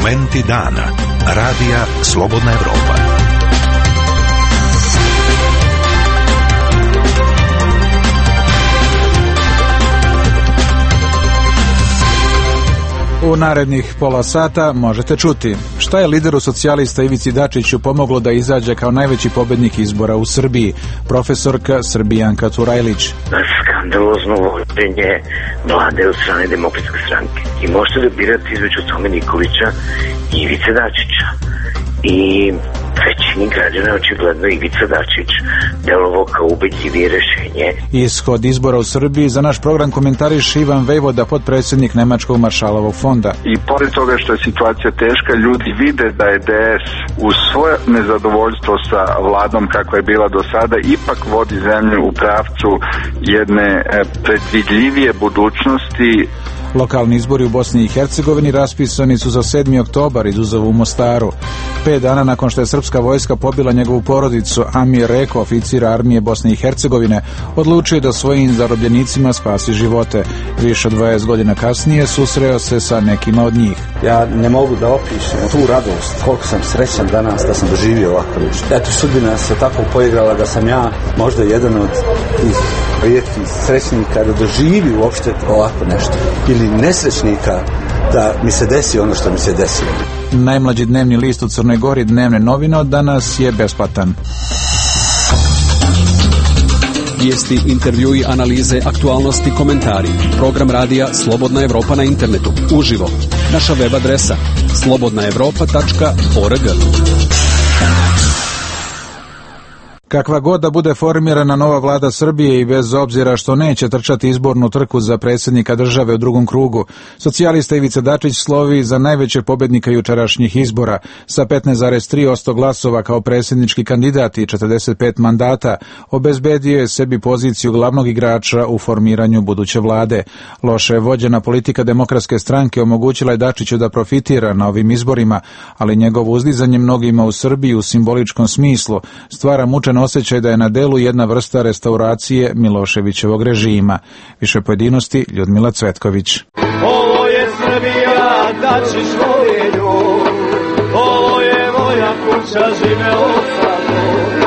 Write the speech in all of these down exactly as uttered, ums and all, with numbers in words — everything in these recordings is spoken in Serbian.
Momenti dana. Radija Slobodna Evropa. U narednih pola sata možete čuti šta je lideru socijalista Ivici Dačiću pomoglo da izađe kao najveći pobednik izbora u Srbiji, profesorka Srbijanka Turajlić. Skandalozno vođenje vlade od strane Demokratske stranke. I možete da birate između Tome Nikolića i Ivice Dačića. I većini građana očigledno Ivica Dačić delovao kao ubedljivije rešenje. Ishod izbora u Srbiji za naš program komentariše Ivan Vejvoda, potpredsjednik Nemačkog Maršalovog fonda. I pored toga što je situacija teška, ljudi vide da je D S uz svoje nezadovoljstvo sa vladom kakva je bila do sada ipak vodi zemlju u pravcu jedne predvidljivije budućnosti. Lokalni izbori u Bosni i Hercegovini raspisani su za sedmi oktobar, izuzev u Mostaru. Pet dana nakon što je srpska vojska pobila njegovu porodicu, Amir Reko, oficir armije Bosne i Hercegovine, odlučio da svojim zarobljenicima spasi živote. Više od dvadeset godina kasnije susreo se sa nekima od njih. Ja ne mogu da opišem tu radost, koliko sam srećan danas da sam doživio ovako nešto. Eto, sudbina se tako poigrala da sam ja možda jedan od tih rijetkih srećnika da doživi uopšte ovako nešto. Ili nesrećnika da mi se desi ono što mi se desilo. Najmlađi dnevni list u Crnoj Gori, Dnevne novine, od danas je besplatan. Vijesti, intervjui, analize, aktualnosti, komentari. Program radija Slobodna Evropa na internetu. Uživo. Naša web adresa slobodna evropa tačka org. Kakva god da bude formirana nova vlada Srbije i bez obzira što neće trčati izbornu trku za predsjednika države u drugom krugu, socijalista Ivica Dačić slovi za najveće pobednika jučerašnjih izbora. Sa petnaest zarez tri posto glasova kao predsjednički kandidat i četrdeset pet mandata obezbedio je sebi poziciju glavnog igrača u formiranju buduće vlade. Loše vođena politika Demokratske stranke omogućila je Dačiću da profitira na ovim izborima, ali njegovo uzdizanje mnogima u Srbiji u simboličkom smislu stvara mučan osjećaj da je na delu jedna vrsta restauracije Miloševićevog režima. Više pojedinosti Ljudmila Cvetković. Ovo je Srbija, Dačić voli nju. Ovo je moja kuća, živeo sam.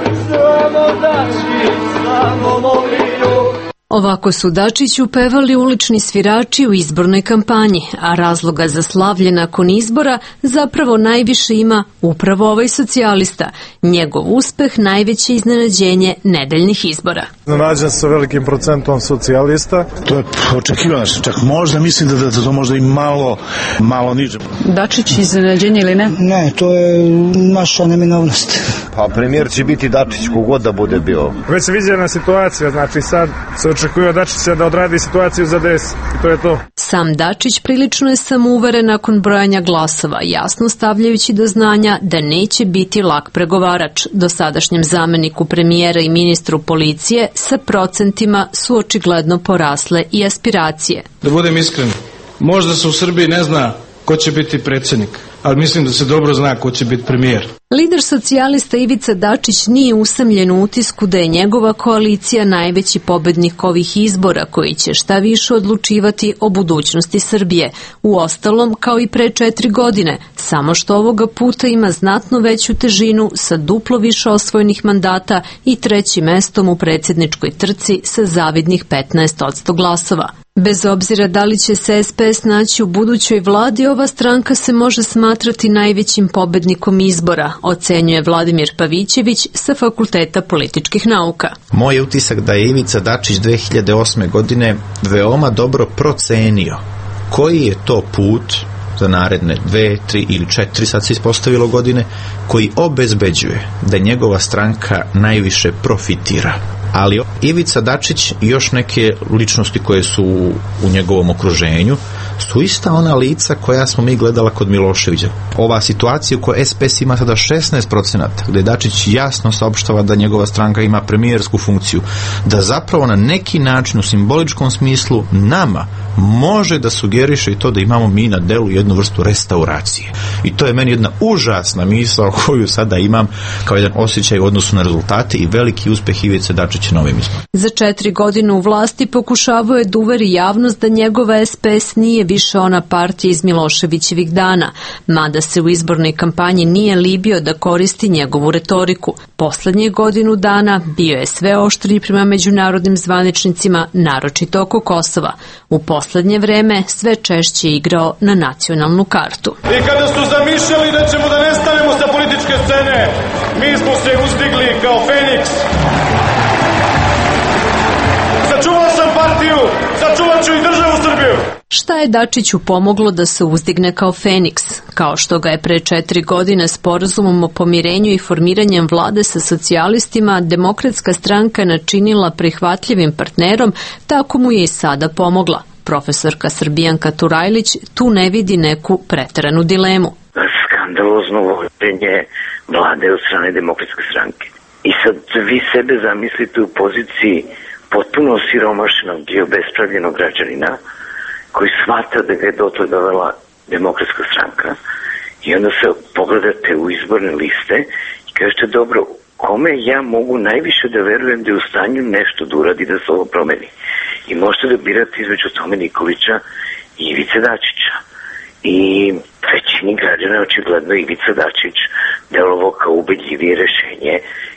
Samo Dačić, samo voli nju. Ovako su Dačiću pevali ulični svirači u izbornoj kampanji, a razloga za slavlje nakon izbora zapravo najviše ima upravo ovaj socijalista. Njegov uspeh najveće iznenađenje nedeljnih izbora. Iznenađen sa velikim procentom socijalista. To je očekivano, čak možda mislim da, da, da to možda i malo, malo niže. Dačić iznenađenje ili ne? Ne, to je naša neminovnost. Pa premijer će biti Dačić, kogod da bude bio. Već se viđena situacija, znači sad se očekuje Dačića da odradi situaciju za D S i to je to. Sam Dačić prilično je samouveren nakon brojanja glasova, jasno stavljajući do znanja da neće biti lak pregovarač. Dosadašnjem zameniku premijera i ministru policije sa procentima su očigledno porasle i aspiracije. Da budem iskren, možda se u Srbiji ne zna ko će biti predsjednik, ali mislim da se dobro zna ko će biti premijer. Lider socijalista Ivica Dačić nije usamljen u utisku da je njegova koalicija najveći pobednik ovih izbora koji će šta više odlučivati o budućnosti Srbije. Uostalom, kao i pre četiri godine, samo što ovoga puta ima znatno veću težinu sa duplo više osvojenih mandata i trećim mestom u predsjedničkoj trci sa zavidnih petnaest posto glasova. Bez obzira da li će se S P S naći u budućoj vladi, ova stranka se može smatrati najvećim pobednikom izbora, ocenjuje Vladimir Pavićević sa Fakulteta političkih nauka. Moj je utisak da je Ivica Dačić dve hiljade osme. godine veoma dobro procenio koji je to put za naredne dve, tri ili četiri, sad se ispostavilo godine, koji obezbeđuje da njegova stranka najviše profitira. Ali Ivica Dačić i još neke ličnosti koje su u njegovom okruženju su ista ona lica koja smo mi gledala kod Miloševića. Ova situacija u kojoj S P S ima sada šesnaest procenata, gde Dačić jasno saopštava da njegova stranka ima premijersku funkciju, da zapravo na neki način u simboličkom smislu nama može da sugeriše i to da imamo mi na delu jednu vrstu restauracije. I to je meni jedna užasna misao koju sada imam kao jedan osjećaj u odnosu na rezultate i veliki uspeh Ivice Dačića na ovim izborima. Za četiri godine u vlasti pokušavao je da uveri javnost da njegova es pe es nije više ona partija iz Miloševićevih dana, mada se u izbornoj kampanji nije libio da koristi njegovu retoriku. Poslednje godinu dana bio je sve oštriji prema međunarodnim zvaničnicima, naročito oko Kosova. U poslednje vreme sve češće igrao na nacionalnu kartu. I kada su zamišljali da ćemo da nestanemo sa političke scene, mi smo se uzdigli kao Feniks. Sačuvao sam partiju, sačuvat ću i državu Srbiju. Šta je Dačiću pomoglo da se uzdigne kao Feniks? Kao što ga je pre četiri godine sporazumom o pomirenju i formiranjem vlade sa socijalistima Demokratska stranka načinila prihvatljivim partnerom, tako mu je i sada pomogla. Profesorka Srbijanka Turajlić tu ne vidi neku preteranu dilemu. Skandalozno vođenje vlade od strane Demokratske stranke. I sad vi sebe zamislite u poziciji potpuno siromašenog i obespravljenog građanina koji shvata da ga je dotle dovela Demokratska stranka i onda se pogledate u izborne liste i kažete dobro, kome ja mogu najviše da verujem da je u stanju nešto da uradi da se ovo promeni. I možete da birate između Tome Nikolića i Ivice Dačića. I većini građana očigledno Ivica Dačić delovao kao ubedljivije rešenje.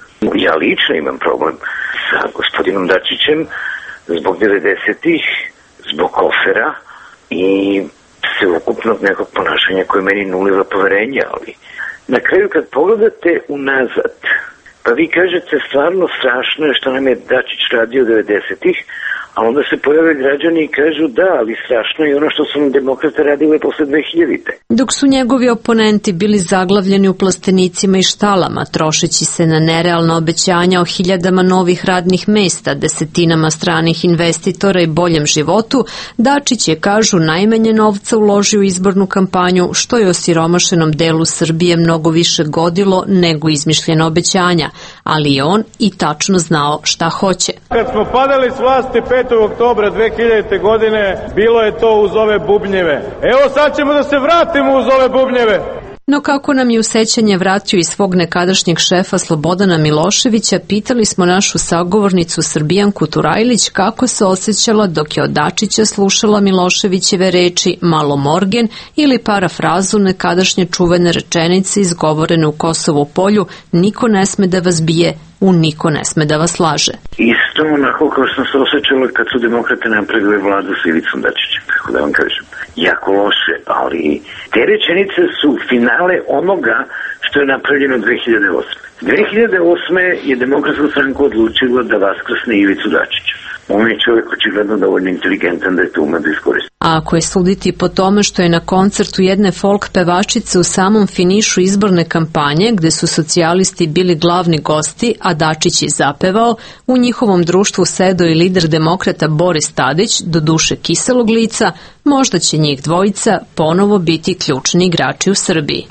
Ja lično imam problem sa gospodinom Dačićem zbog devedesetih, zbog kofera i sveukupnog nekog ponašanja koje meni nuliva poverenja, ali na kraju kad pogledate unazad, pa vi kažete stvarno strašno je što nam je Dačić radio devedesetih, a onda se pojave građani i kažu da, ali strašno je ono što su nam demokrate radile posle dve hiljadite. Dok su njegovi oponenti bili zaglavljeni u plastenicima i štalama, trošeći se na nerealna obećanja o hiljadama novih radnih mesta, desetinama stranih investitora i boljem životu, Dačić je, kažu, najmanje novca uložio u izbornu kampanju, što je osiromašenom delu Srbije mnogo više godilo nego izmišljena obećanja, ali je on i tačno znao šta hoće. Kad smo padali s vlasti petog oktobra dve hiljadite. godine, bilo je to uz ove bubnjeve. Evo sad ćemo da se vratimo uz ove bubnjeve. No kako nam je u sećanje vratio i svog nekadašnjeg šefa Slobodana Miloševića, pitali smo našu sagovornicu Srbijanku Turajlić kako se osjećala dok je od Dačića slušala Miloševićeve reči malo morgen ili parafrazu nekadašnje čuvene rečenice izgovorene u Kosovu polju: niko ne sme da vas bije, u niko ne sme da vas laže. Isto onako kao što sam se osjećala kad su demokrate napravili vladu s Ivicom Dačićem, kako da vam kažem. Jako loše, ali te rečenice su finale onoga što je napravljeno dve hiljade osme. dve hiljade osme je Demokratska stranka odlučila da vaskrsne Ivicu Dačića. On je čovjek očigledno dovoljno inteligentan da je to ume da iskoristi. A ako je suditi po tome što je na koncertu jedne folk pevačice u samom finišu izborne kampanje, gde su socijalisti bili glavni gosti, a Dačić je zapevao, u njihovom društvu sedao i lider demokrata Boris Tadić, do duše kiselog lica, možda će njih dvojica ponovo biti ključni igrači u Srbiji.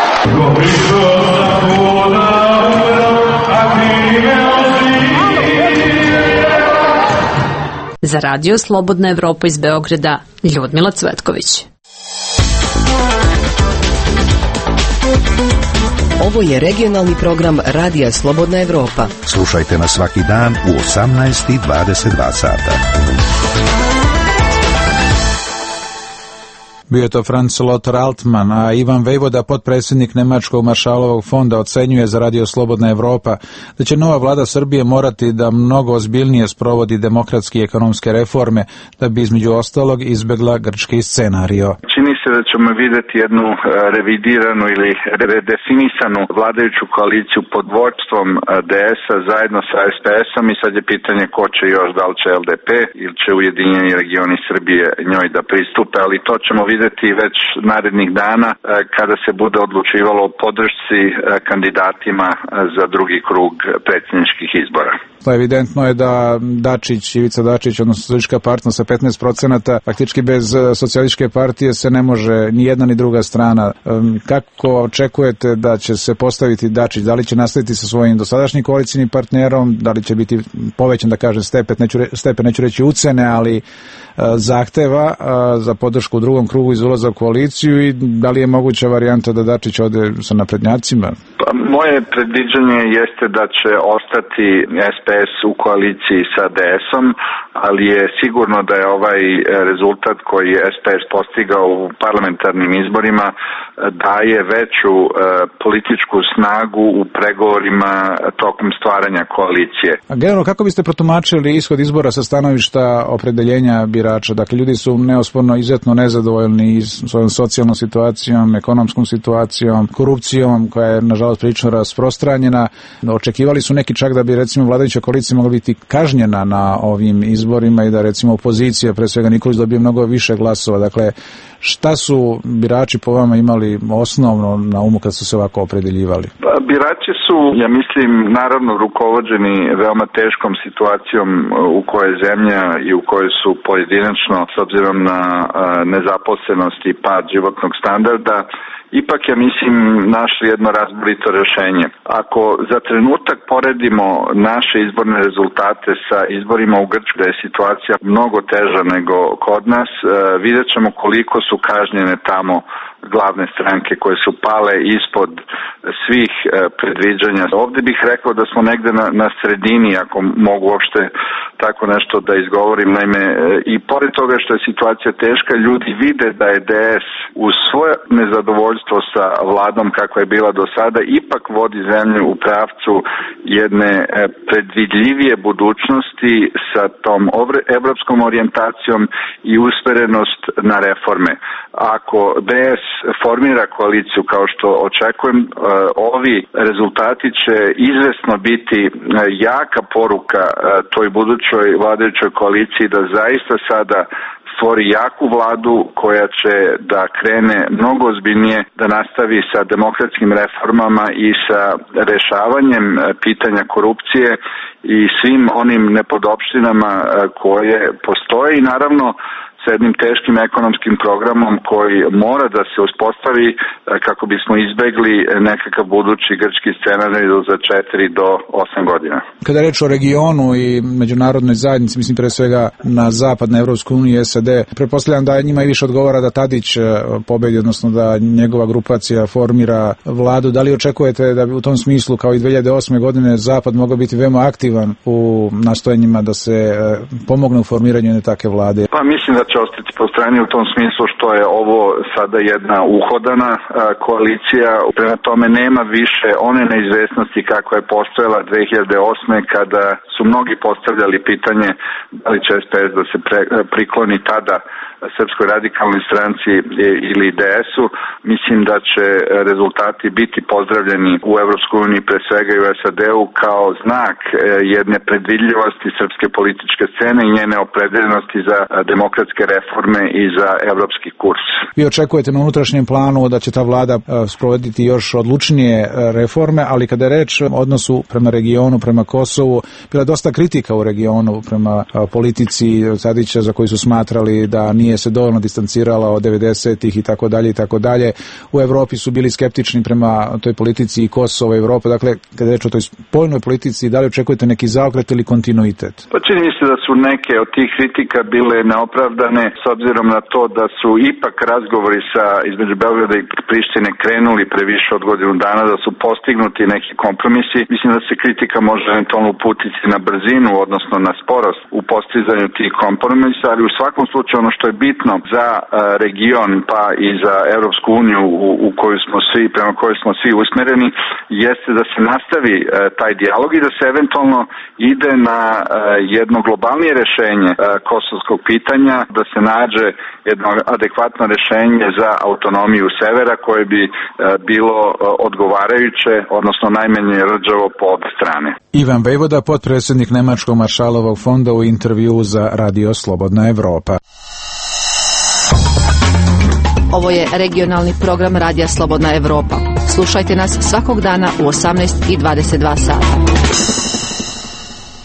Za radio Slobodna Evropa iz Beograda, Ljudmila Cvetković. Ovo je regionalni program Radija Slobodna Evropa. Slušajte nas svaki dan u osamnaest i dvadeset dva sata. Bio je to Franz Lothar Altmann, a Ivan Vejvoda, potpredsjednik Nemačkog maršalovog fonda, ocenjuje za Radio Slobodna Evropa da će nova vlada Srbije morati da mnogo ozbiljnije sprovodi demokratske i ekonomske reforme da bi između ostalog izbegla grčki scenario. Čini se da ćemo vidjeti jednu revidiranu ili redefinisanu vladajuću koaliciju pod vodstvom de esa zajedno sa es pe esom i sad je pitanje ko će još, da li će el de pe ili će Ujedinjeni regioni Srbije njoj da pristupe, ali to ćemo vidjeti videti već narednih dana kada se bude odlučivalo o podršci kandidatima za drugi krug predsjedničkih izbora. Pa evidentno je da Dačić, Ivica Dačić, odnosno Socijalistička partija sa petnaest procenata, faktički bez Socijalističke partije se ne može ni jedna ni druga strana. Kako očekujete da će se postaviti Dačić? Da li će nastaviti sa svojim dosadašnjim koalicijnim partnerom? Da li će biti povećan, da kažem, stepen, neću, re, stepen, neću reći ucene, ali zahteva za podršku u drugom krugu iz ulaza u koaliciju i da li je moguća varijanta da Dačić ode sa naprednjacima? Pa, moje predviđanje jeste da će ostati S P S u koaliciji sa D S-om, ali je sigurno da je ovaj rezultat koji je S P S postigao u parlamentarnim izborima daje veću e, političku snagu u pregovorima tokom stvaranja koalicije. A generalno, kako biste protumačili ishod izbora sa stanovišta opredeljenja birača? Dakle, ljudi su neosporno izuzetno nezadovoljni svojom socijalnom situacijom, ekonomskom situacijom, korupcijom koja je nažalost prilično rasprostranjena. Očekivali su neki čak da bi recimo vladajuća koalicija mogla biti kažnjena na ovim izborima i da recimo opozicija, pre svega Nikolić, dobije mnogo više glasova. Dakle, šta su birači po vama imali osnovno na umu kad su se ovako opredeljivali? Pa, birači su, ja mislim, naravno rukovođeni veoma teškom situacijom u kojoj je zemlja i u kojoj su pojedinačno, s obzirom na nezaposlenost i pad životnog standarda, ipak je, mislim, našli jedno razborito rješenje. Ako za trenutak poredimo naše izborne rezultate sa izborima u Grčkoj, da je situacija mnogo teža nego kod nas, vidjet ćemo koliko su kažnjene tamo glavne stranke koje su pale ispod svih predviđanja. Ovdje bih rekao da smo negde na, na sredini, ako mogu uopšte tako nešto da izgovorim. Naime, i pored toga što je situacija teška, ljudi vide da je D S uz svoje nezadovoljstvo sa vladom kakva je bila do sada ipak vodi zemlju u pravcu jedne predvidljivije budućnosti sa tom evropskom orijentacijom i usmerenost na reforme. Ako D S formira koaliciju kao što očekujem, ovi rezultati će izvesno biti jaka poruka toj budućoj vladajućoj koaliciji da zaista sada stvori jaku vladu koja će da krene mnogo ozbiljnije, da nastavi sa demokratskim reformama i sa rešavanjem pitanja korupcije i svim onim nepodopštinama koje postoje i naravno sa jednim teškim ekonomskim programom koji mora da se uspostavi kako bismo izbegli nekakav budući grčki scenarij za četiri do osam godina. Kada je reč o regionu i međunarodnoj zajednici, mislim pre svega na zapad, na Evropsku uniju i S A D, pretpostavljam da njima i više odgovara da Tadić pobedi, odnosno da njegova grupacija formira vladu. Da li očekujete da bi u tom smislu kao i dve hiljade osme godine zapad mogao biti veoma aktivan u nastojanjima da se pomogne u formiranju jedne takve vlade? Pa mislim da će ostati po strani u tom smislu što je ovo sada jedna uhodana a, koalicija. Prema tome nema više one neizvesnosti kako je postojala dve hiljade osme kada su mnogi postavljali pitanje da li će S P S da se pre, prikloni tada Srpskoj radikalnoj stranci ili D S-u. Mislim da će rezultati biti pozdravljeni u Evropskoj uniji, pre svega i u S A D-u, kao znak jedne predvidljivosti srpske političke scene i njene opredeljenosti za demokratske reforme i za evropski kurs. Vi očekujete na unutrašnjem planu da će ta vlada sprovoditi još odlučnije reforme, ali kada je reč o odnosu prema regionu, prema Kosovu, bila je dosta kritika u regionu prema politici Tadića za koju su smatrali da nije se dovoljno distancirala od devedesetih i tako dalje i tako dalje. U Evropi su bili skeptični prema toj politici i Kosova i Evropa. Dakle, kada je reč o toj spoljnoj politici, da li očekujete neki zaokret ili kontinuitet? Pa čini mi se da su neke od tih kritika bile neopravdane s obzirom na to da su ipak razgovori sa između Beograda i Prištine krenuli pre više od godinu dana, da su postignuti neki kompromisi. Mislim da se kritika može eventualno uputiti na brzinu, odnosno na sporost u postizanju tih kompromisa, ali u svakom slučaju ono što je bitno za uh, region pa i za Evropsku uniju u, u koju smo svi, prema kojoj smo svi usmereni, jeste da se nastavi uh, taj dijalog i da se eventualno ide na uh, jedno globalnije rešenje uh, kosovskog pitanja, da se nađe jedno adekvatno rešenje za autonomiju severa koje bi uh, bilo uh, odgovarajuće, odnosno najmanje rđavo po obe strane. Ivan Vejvoda, potpredsjednik Nemačkog Maršalovog fonda, u intervju za Radio Slobodna Evropa. Ovo je regionalni program Radija Slobodna Evropa. Slušajte nas svakog dana u osamnaest i dvadeset dva sata.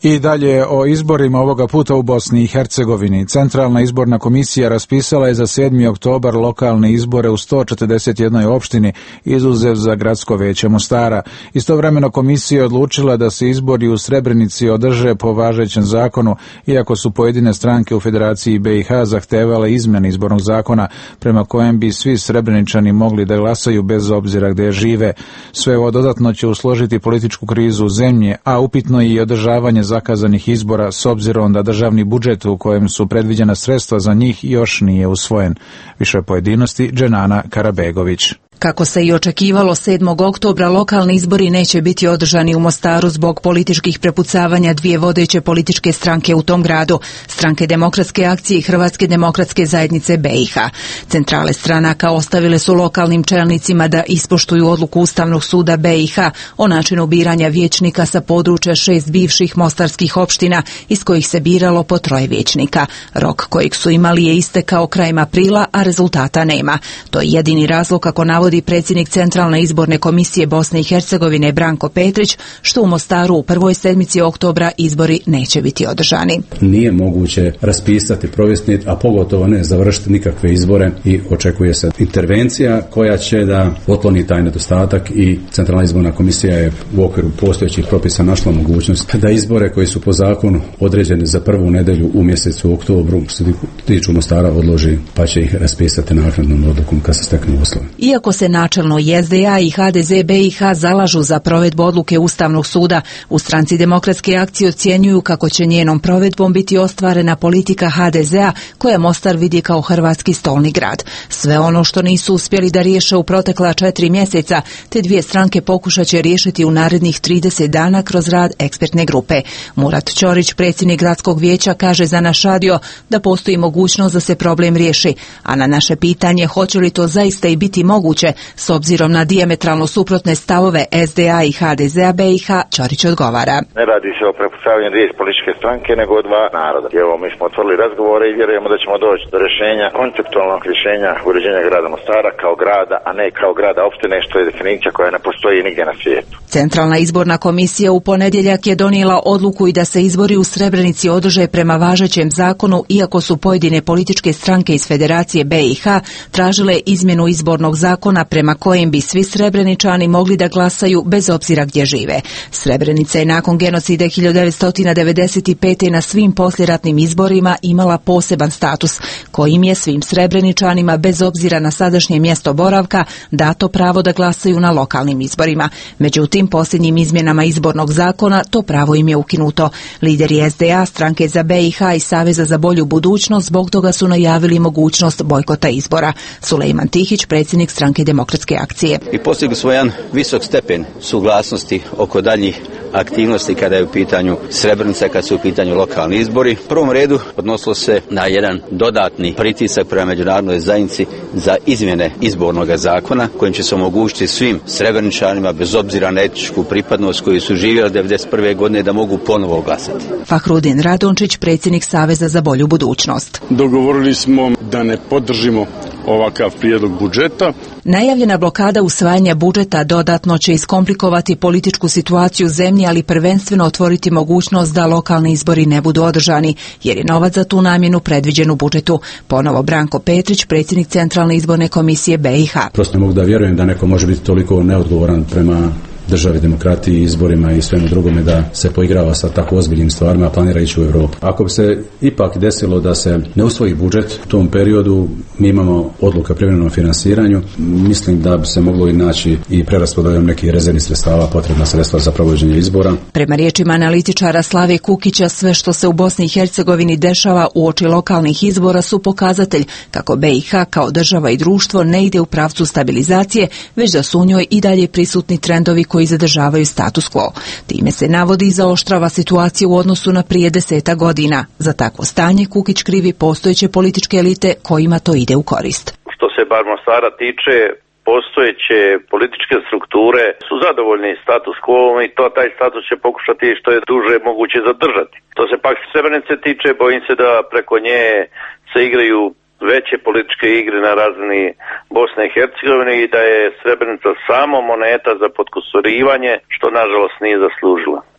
I dalje o izborima ovoga puta u Bosni i Hercegovini. Centralna izborna komisija raspisala je za sedmi oktobar lokalne izbore u sto četrdeset jednoj opštini, izuzev za gradsko veće Mostara. Istovremeno komisija je odlučila da se izbori u Srebrenici održe po važećem zakonu, iako su pojedine stranke u Federaciji B i H zahtevale izmjene izbornog zakona prema kojem bi svi Srebreničani mogli da glasaju bez obzira gde žive. Sve ovo dodatno će usložiti političku krizu u zemlji, a upitno je i održavanje zakazanih izbora s obzirom da državni budžet u kojem su predviđena sredstva za njih još nije usvojen. Više pojedinosti Dženana Karabegović. Kako se i očekivalo, sedmog oktobra lokalni izbori neće biti održani u Mostaru zbog političkih prepucavanja dvije vodeće političke stranke u tom gradu, Stranke demokratske akcije i Hrvatske demokratske zajednice B i H. Centrale stranaka ostavile su lokalnim čelnicima da ispoštuju odluku Ustavnog suda B i H o načinu biranja vijećnika sa područja šest bivših mostarskih opština iz kojih se biralo po troje vijećnika. Rok kojeg su imali je istekao krajem aprila, a rezultata nema. To je jedini razlog, kako navodi predsjednik Centralne izborne komisije Bosne i Hercegovine Branko Petrić, što u Mostaru u prvoj sedmici oktobra izbori neće biti održani. Nije moguće raspisati, provesti, a pogotovo ne završiti nikakve izbore i očekuje se intervencija koja će da otkloni taj nedostatak i Centralna izborna komisija je u okviru postojećih propisa našla mogućnost da izbore koji su po zakonu određeni za prvu nedelju u mjesecu oktobru što se tiču Mostara odloži, pa će ih raspisati naknadnom odlukom kad se steknu uslovi. Iako se načelno i S D A i H D Z B i H zalažu za provedbu odluke Ustavnog suda, u Stranci demokratske akcije ocjenjuju kako će njenom provedbom biti ostvarena politika H D Z A koja Mostar vidi kao hrvatski stolni grad. Sve ono što nisu uspjeli da riješe u protekla četiri mjeseca, te dvije stranke pokušat će riješiti u narednih trideset dana kroz rad ekspertne grupe. Murat Ćorić, predsjednik gradskog vijeća, kaže za naš radio da postoji mogućnost da se problem riješi, a na naše pitanje hoće li to zaista i biti moguće s obzirom na dijametralno suprotne stavove S D A i H D Z A B i H, Ćorić odgovara. Ne radi se o prepucavanju dvije političke stranke, nego o dva naroda. Evo, mi smo otvorili razgovore i vjerujemo da ćemo doći do rješenja, konceptualnog rješenja uređenja grada Mostara kao grada, a ne kao grada opštine, što je definicija koja ne postoji nigdje na svijetu. Centralna izborna komisija u ponedjeljak je donijela odluku i da se izbori u Srebrenici održe prema važećem zakonu, iako su pojedine političke stranke iz Federacije B i H tražile izmjenu izbornog zakona prema kojem bi svi Srebreničani mogli da glasaju bez obzira gdje žive. Srebrenica je nakon genocida hiljadu devetsto devedeset pete. na svim poslijeratnim izborima imala poseban status, kojim je svim Srebreničanima bez obzira na sadašnje mjesto boravka dato pravo da glasaju na lokalnim izborima. Međutim, posljednjim izmjenama izbornog zakona to pravo im je ukinuto. Lideri S D A, Stranke za B i H i Saveza za bolju budućnost zbog toga su najavili mogućnost bojkota izbora. Sulejman Tihić, predsjednik Stranke demokratske akcije. I postigli smo jedan visok stepen suglasnosti oko daljnjih aktivnosti kada je u pitanju Srebrenica, kada su u pitanju lokalni izbori. U prvom redu odnosilo se na jedan dodatni pritisak prema međunarodnoj zajednici za izmjene izbornog zakona kojim će se omogućiti svim Srebreničanima bez obzira na etničku pripadnost koji su živjeli devedeset prve godine da mogu ponovo glasati. Fahrudin Radončić, predsjednik Saveza za bolju budućnost. Dogovorili smo da ne podržimo ovakav prijedlog budžeta. Najavljena blokada usvajanja budžeta dodatno će iskomplikovati političku situaciju u zemlji, ali prvenstveno otvoriti mogućnost da lokalni izbori ne budu održani, jer je novac za tu namjenu predviđen u budžetu. Ponovo Branko Petrić, predsjednik Centralne izborne komisije B i H. Prosto ne mogu da vjerujem da neko može biti toliko neodgovoran prema državi, demokratiji, izborima i svemu drugome da se poigrava sa tako ozbiljnim stvarima, a planira ići u Europu. Ako bi se ipak desilo da se ne usvoji budžet u tom periodu, mi imamo odluka o privremenom finansiranju, mislim da bi se moglo i naći i preraspodeljom nekih rezervnih sredstava, potrebna sredstva za provođenje izbora. Prema riječima analitičara Slave Kukića, sve što se u Bosni i Hercegovini dešava uoči lokalnih izbora su pokazatelj kako B i H kao država i društvo ne ide u pravcu stabilizacije, već da su u njoj i dalje prisutni trendovi koji zadržavaju status quo. Time se navodi i zaoštrava situacija u odnosu na prije deseta godina. Za takvo stanje Kukić krivi postojeće političke elite kojima to ide u korist. Što se bar Mostara tiče, postojeće političke strukture su zadovoljni status quo i to taj status će pokušati što je duže moguće zadržati. Što se pak Srebrenice tiče, bojim se da preko nje se igraju veće političke igre na razini Bosne i Hercegovine i da je Srebrenica samo moneta za potkusurivanje, što nažalost nije zaslužila.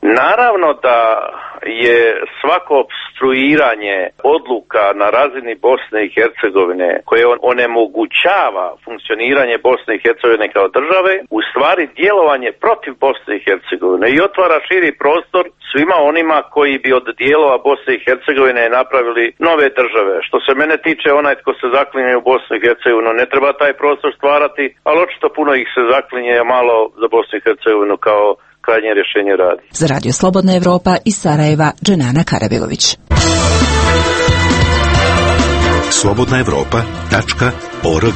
Naravno da je svako obstruiranje odluka na razini Bosne i Hercegovine koje onemogućava funkcioniranje Bosne i Hercegovine kao države, u stvari djelovanje protiv Bosne i Hercegovine i otvara širi prostor svima onima koji bi od dijelova Bosne i Hercegovine napravili nove države. Što se mene tiče, onaj tko se zaklinje u Bosnu i Hercegovinu ne treba taj prostor stvarati, ali očito puno ih se zaklinje malo za Bosnu i Hercegovinu kao krajnje rješenje radi. Za Radio Slobodna Evropa iz Sarajeva, Dženana Karabegović. slobodna evropa tačka org.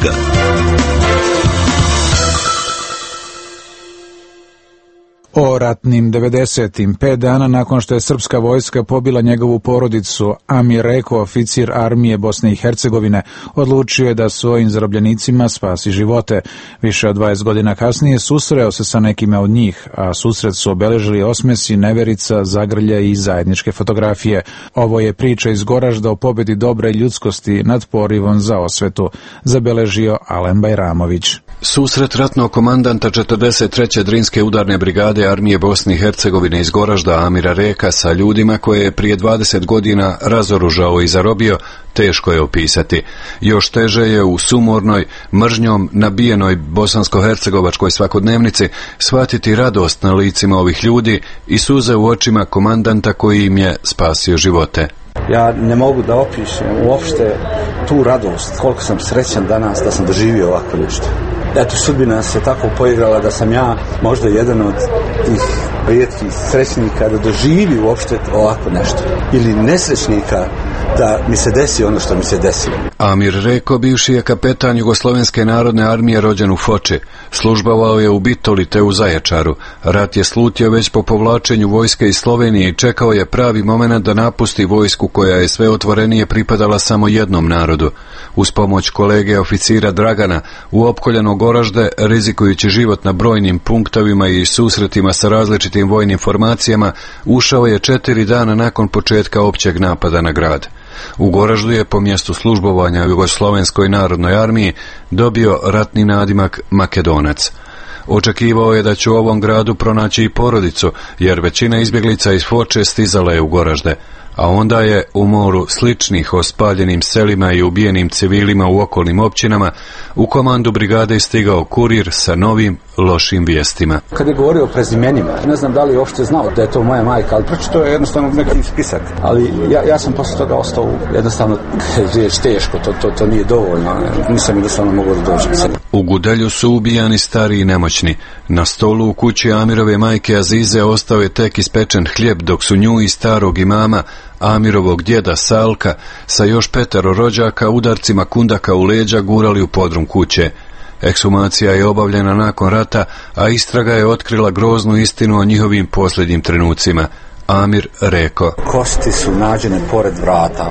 O ratnim devedesetim. Pet dana nakon što je srpska vojska pobila njegovu porodicu, Amir Reko, oficir armije Bosne i Hercegovine, odlučio je da svojim zarobljenicima spasi živote. Više od dvadeset godina kasnije susreo se sa nekima od njih, a susret su obeležili osmesi, neverica, zagrlje i zajedničke fotografije. Ovo je priča iz Goražda o pobjedi dobra i ljudskosti nad porivom za osvetu, zabeležio Alen Bajramović. Susret ratnog komandanta četrdeset treće Drinske udarne brigade armije Bosne i Hercegovine iz Goražda Amira Reka sa ljudima koje je prije dvadeset godina razoružao i zarobio, teško je opisati. Još teže je u sumornoj, mržnjom nabijenoj bosansko-hercegovačkoj svakodnevnici shvatiti radost na licima ovih ljudi i suze u očima komandanta koji im je spasio živote. Ja ne mogu da opišem uopšte tu radost, koliko sam srećan danas da sam doživio ovako nešto. Eto, sudbina se tako poigrala da sam ja možda jedan od tih rijetkih srećnika da doživi uopšte ovako nešto. Ili nesrećnika da mi se desi ono što mi se desilo. Amir Reko, bivši je kapetan Jugoslovenske narodne armije rođen u Foči. Službovao je u Bitoli te u Zaječaru. Rat je slutio već po povlačenju vojske iz Slovenije i čekao je pravi moment da napusti vojsku koja je sve otvorenije pripadala samo jednom narodu. Uz pomoć kolege oficira Dragana u opkoljeno Goražde, rizikujući život na brojnim punktovima i susretima sa različitim vojnim formacijama, ušao je četiri dana nakon početka općeg napada na grad. U Goraždu je po mjestu službovanja u Jugoslovenskoj narodnoj armiji dobio ratni nadimak Makedonac. Očekivao je da će u ovom gradu pronaći i porodicu, jer većina izbjeglica iz Foče stizala je u Goražde, a onda je u moru sličnih o spaljenim selima i ubijenim civilima u okolnim općinama u komandu brigade stigao kurir sa novim lošim vijestima. Kad je govorio o prezimenima, ne znam da li je uopšte znao da je to moja majka, ali pročito je jednostavno neki spisak. Ali ja, ja sam posle toga ostao jednostavno riječ teško, to, to, to nije dovoljno, nisam jednostavno mogao da dođem. U Gudelju su ubijani stari i nemoćni. Na stolu u kući Amirove majke Azize ostao je tek ispečen hljeb, dok su nju i starog imama, Amirovog djeda Salka, sa još petero rođaka udarcima kundaka u leđa gurali u podrum kuće. Ekshumacija je obavljena nakon rata, a istraga je otkrila groznu istinu o njihovim posljednjim trenucima. Amir Reko. Kosti su nađene pored vrata.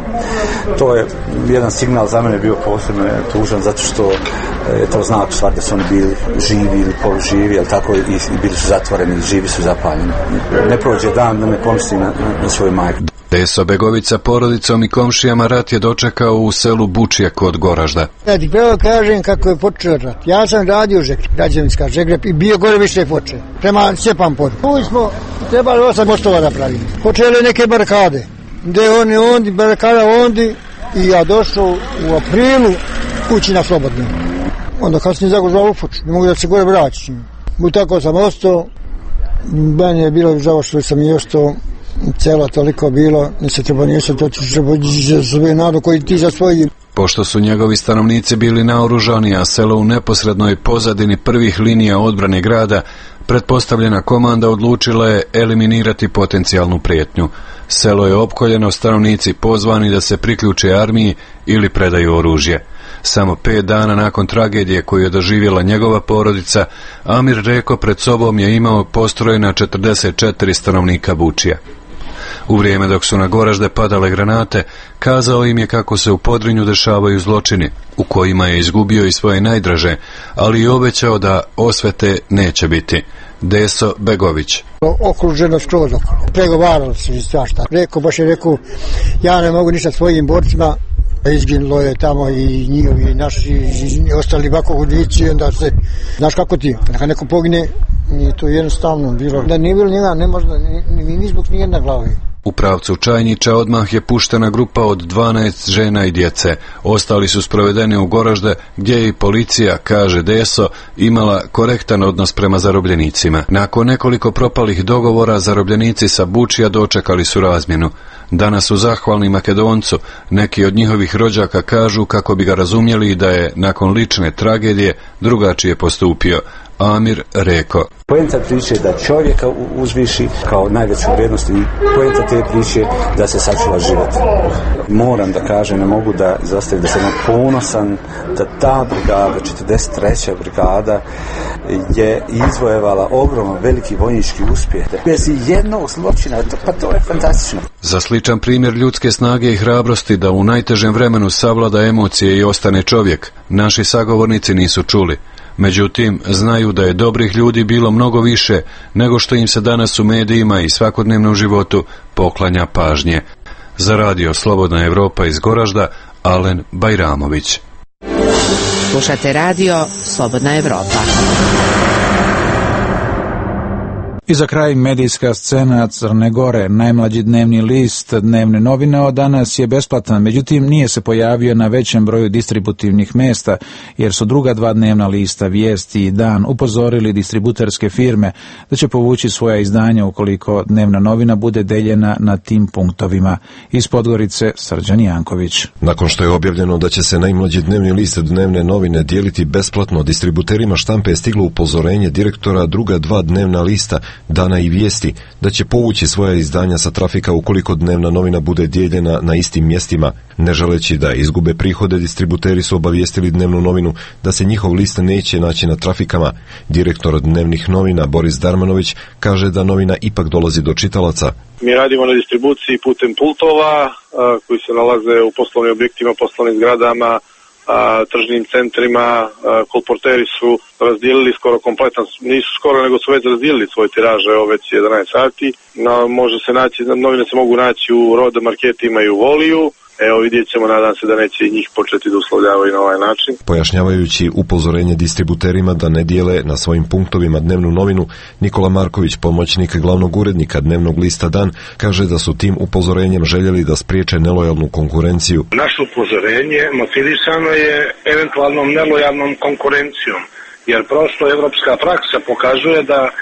To je jedan signal za mene bio posebno tužan, zato što je to znak stvar da su oni bili živi ili poluživi, ali tako i, i bili su zatvoreni, živi su zapaljeni. Ne prođe dan da ne pomislim na, na, na svoju majku. Deso Begović sa porodicom i komšijama rat je dočekao u selu Bučija kod Goražda. Ja ti prvo kažem kako je počeo rat. Ja sam radio Žegreb, građevinska Žegreb i bio gore više poče. Prema Sjepan pod. Tu smo trebali osam mostova da pravimo. Počele neke barakade. Gde oni ondi, barakada ondi i ja došao u aprilu kući na Slobodnu. Onda kasnije zagožao u Foču. Ne mogu da se gore vraći. U tako sam ostao. Meni je bilo žao što sam i ostao. Celo toliko bilo, ne se treba nijesto, to će za svoje narod koji ti za svoji. Pošto su njegovi stanovnici bili naoružani, a selo u neposrednoj pozadini prvih linija odbrane grada, pretpostavljena komanda odlučila je eliminirati potencijalnu prijetnju. Selo je opkoljeno, stanovnici pozvani da se priključe armiji ili predaju oružje. Samo pet dana nakon tragedije koju je doživjela njegova porodica, Amir Reko pred sobom je imao postrojena četrdeset četiri stanovnika Bučija. U vrijeme dok su na Goražde padale granate, kazao im je kako se u Podrinju dešavaju zločini, u kojima je izgubio i svoje najdraže, ali i obećao da osvete neće biti. Deso Begović. Okruženo skroz okolo. Pregovaralo se i svašta. Reko, baš je rekao, ja ne mogu ništa svojim borcima. Izginulo je tamo i njihovi, naši, i ostali ovako vodiči, onda se, znaš kako ti, kada neko pogine, Nije to jednostavno bilo. Da nije bilo njega, ne možda, ni, ni, ni zbog nijedna glavi. U pravcu Čajnića odmah je puštena grupa od dvanaest žena i djece. Ostali su sprovedeni u Goražde, gdje je i policija, kaže Deso, imala korektan odnos prema zarobljenicima. Nakon nekoliko propalih dogovora, zarobljenici sa Bučija dočekali su razmjenu. Danas su zahvalni Makedoncu. Neki od njihovih rođaka kažu kako bi ga razumjeli da je, nakon lične tragedije, drugačije postupio. Amir rekao: Poenta priče da čovjeka uzviši kao najveću vrijednost i poenta te priče da se sačuva život. Moram da kažem, ne mogu da izostavim da sam ponosan da ta brigada, četrdeset treća brigada, je izvojevala ogroman veliki vojnički uspjeh. Bez jednog zločina, pa to je fantastično. Za sličan primjer ljudske snage i hrabrosti da u najtežem vremenu savlada emocije i ostane čovjek, naši sagovornici nisu čuli. Međutim, znaju da je dobrih ljudi bilo mnogo više nego što im se danas u medijima i svakodnevnom životu poklanja pažnje. Za radio Slobodna Evropa iz Goražda, Alen Bajramović. Slušate radio Slobodna Evropa. I za kraj medijska scena Crne Gore. Najmlađi dnevni list Dnevne novine od danas je besplatan, međutim nije se pojavio na većem broju distributivnih mjesta, jer su druga dva dnevna lista Vijesti i Dan upozorili distributerske firme da će povući svoja izdanja ukoliko dnevna novina bude deljena na tim punktovima. Iz Podgorice, Srđan Janković. Nakon što je objavljeno da će se najmlađi dnevni list Dnevne novine dijeliti besplatno, distributerima štampe je stiglo upozorenje direktora druga dva dnevna lista Dana i Vijesti da će povući svoja izdanja sa trafika ukoliko dnevna novina bude dijeljena na istim mjestima. Ne želeći da izgube prihode, distributeri su obavijestili dnevnu novinu da se njihov list neće naći na trafikama. Direktor dnevnih novina Boris Darmanović kaže da novina ipak dolazi do čitalaca. Mi radimo na distribuciji putem pultova koji se nalaze u poslovnim objektima, poslovnim zgradama, A, tržnim centrima. A, kolporteri su razdijelili skoro kompletan, nisu skoro nego su već razdijelili svoj tiraž, evo već jedanaest sati. No, može se naći, novine se mogu naći u Roda marketima i u Voliju. Evo vidjet ćemo, nadam se da neće i njih početi da uslovljavaju na ovaj način. Pojašnjavajući upozorenje distributerima da ne dijele na svojim punktovima dnevnu novinu, Nikola Marković, pomoćnik glavnog urednika dnevnog lista Dan, kaže da su tim upozorenjem željeli da spriječe nelojalnu konkurenciju. Naše upozorenje motivisano je eventualnom nelojalnom konkurencijom, jer prosto evropska praksa pokazuje da e,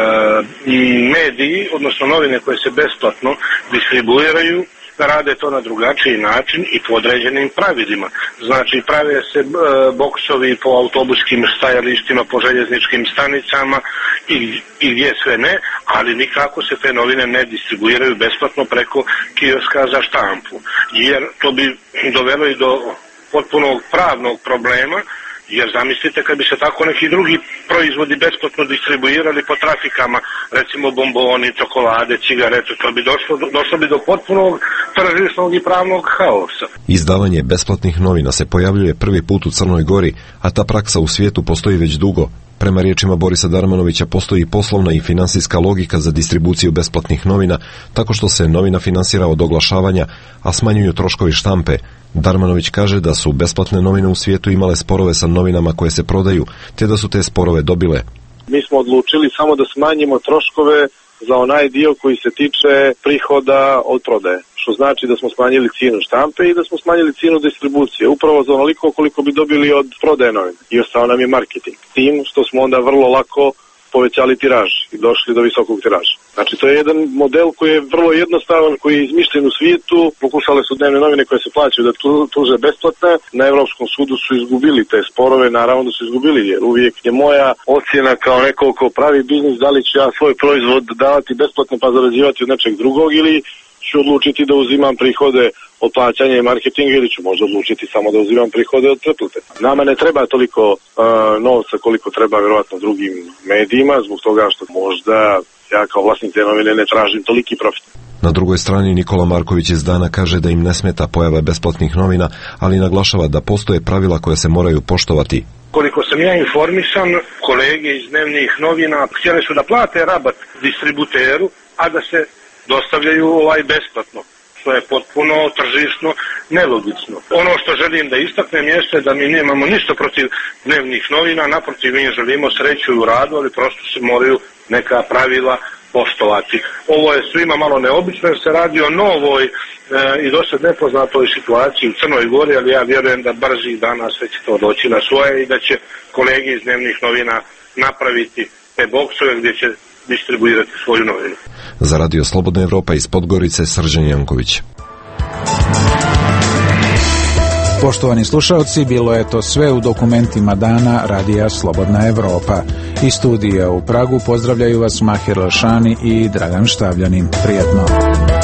i mediji, odnosno novine koje se besplatno distribuiraju, da rade to na drugačiji način i po određenim pravilima. Znači, prave se e, boksovi po autobuskim stajalištima, po željezničkim stanicama i, i gdje sve ne, ali nikako se te novine ne distribuiraju besplatno preko kioska za štampu. Jer to bi dovelo i do potpunog pravnog problema, jer zamislite kad bi se tako neki drugi proizvodi besplatno distribuirali po trafikama, recimo bomboni, čokolade, cigarete, to bi došlo, došlo bi do potpunog tržišnog i pravnog haosa. Izdavanje besplatnih novina se pojavljuje prvi put u Crnoj Gori, a ta praksa u svijetu postoji već dugo. Prema riječima Borisa Darmanovića postoji poslovna i finansijska logika za distribuciju besplatnih novina, tako što se novina finansira od oglašavanja, a smanjuju troškovi štampe. Darmanović kaže da su besplatne novine u svijetu imale sporove sa novinama koje se prodaju, te da su te sporove dobile. Mi smo odlučili samo da smanjimo troškove za onaj dio koji se tiče prihoda od prodaje, što znači da smo smanjili cijenu štampe i da smo smanjili cijenu distribucije, upravo za onoliko koliko bi dobili od prodaje novine. I ostao nam je marketing. Tim što smo onda vrlo lako povećali tiraž i došli do visokog tiraža. Znači, to je jedan model koji je vrlo jednostavan, koji je izmišljen u svijetu. Pokušale su dnevne novine koje se plaćaju da tuže besplatne. Na Evropskom sudu su izgubili te sporove, naravno da su izgubili, jer uvijek je moja ocjena kao neko ko pravi biznis, da li ću ja svoj proizvod davati besplatno pa zarađivati od nečeg drugog, ili ću odlučiti da uzimam prihode od plaćanja i marketinga, ili ću možda odlučiti samo da uzimam prihode od pretplate. Nama ne treba toliko uh, novca koliko treba vjerojatno drugim medijima, zbog toga što možda ja kao vlasnik te novine ne tražim toliki profit. Na drugoj strani Nikola Marković iz Dana kaže da im ne smeta pojava besplatnih novina, ali naglašava da postoje pravila koja se moraju poštovati. Koliko sam ja informisan, kolege iz dnevnih novina htjeli su da plate rabat distributeru, a da se dostavljaju ovaj besplatno. što je potpuno tržišno nelogično. Ono što želim da istaknem jeste da mi nemamo ništa protiv dnevnih novina, naprotiv mi želimo sreću u radu, ali prosto se moraju neka pravila poštovati. Ovo je svima malo neobično jer se radi o novoj e, i dosad nepoznatoj situaciji u Crnoj Gori, ali ja vjerujem da brzi dana sve će to doći na svoje i da će kolege iz dnevnih novina napraviti te boksove gdje će distribuirati svoju novinu. Za Radio Slobodna Evropa iz Podgorice, Srđan Janković. Poštovani slušalci, bilo je to sve u dokumentima dana Radija Slobodna Evropa. Iz studija u Pragu pozdravljaju vas Mahir Alšani i Dragan Štavljanin. Prijetno.